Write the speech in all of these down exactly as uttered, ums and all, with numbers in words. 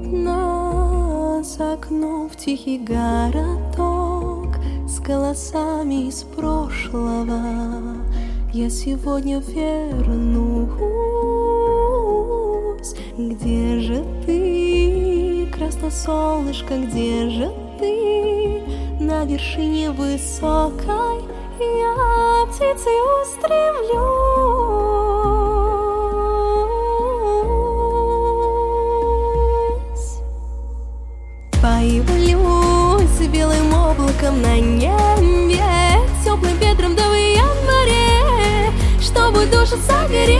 окна за окном в тихий городок с голосами из прошлого. Я сегодня вернусь. Где же ты, красносолнышко, где же ты? На вершине высокой я птицей устремлюсь. Появлюсь белым облаком на небе, теплым ветром да в январе, чтобы душу согреть.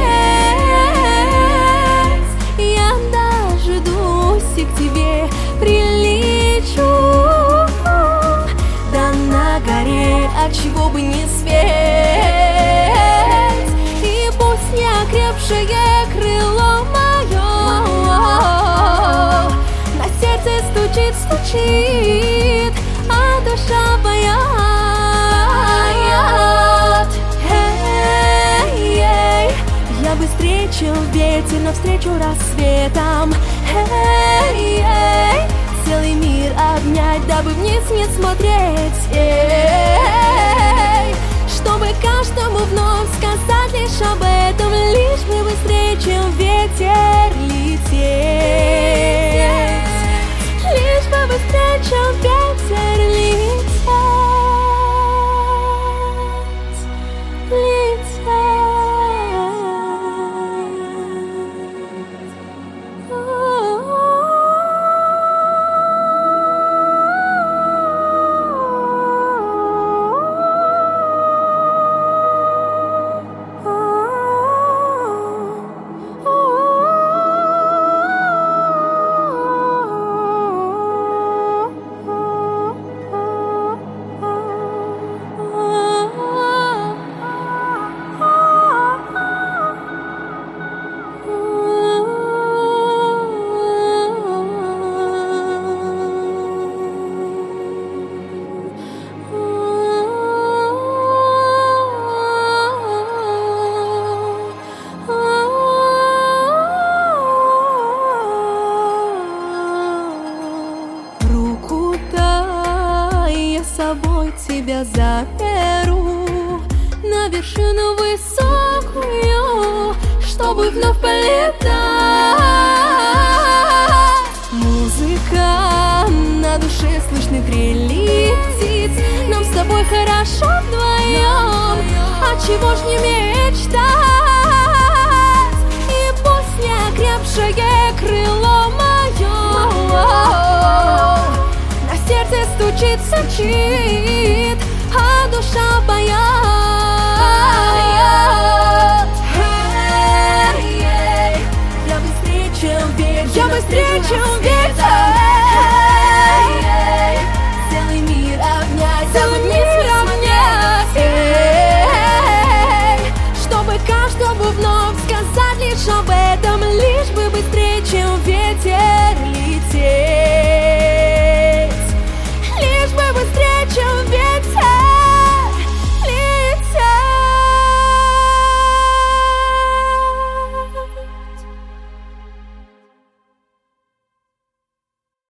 Я дождусь и к тебе прилечу. Да на горе, отчего бы не спеть, и пусть неокрепшее крыло мое на сердце стучит, стучит, а душа поет. Эй, я быстрее, чем ветер, навстречу рассветам. Эй, целый мир обнять, дабы вниз не смотреть. Эй, чтобы каждому вновь сказать лишь об этом, лишь бы быстрее, чем ветер лететь, лишь бы быстрее, чем ветер лететь, лететь. С собой тебя заберу на вершину высокую, чтобы вновь полетать. Музыка на душе, слышны трели птиц. Нам с тобой хорошо вдвоем, отчего ж не мечтать? И пусть неокрепшее крыло мое на сердце стучит, стучит, а душа поет. Эй, я быстрее, чем ветер, я быстрее, чем ветер.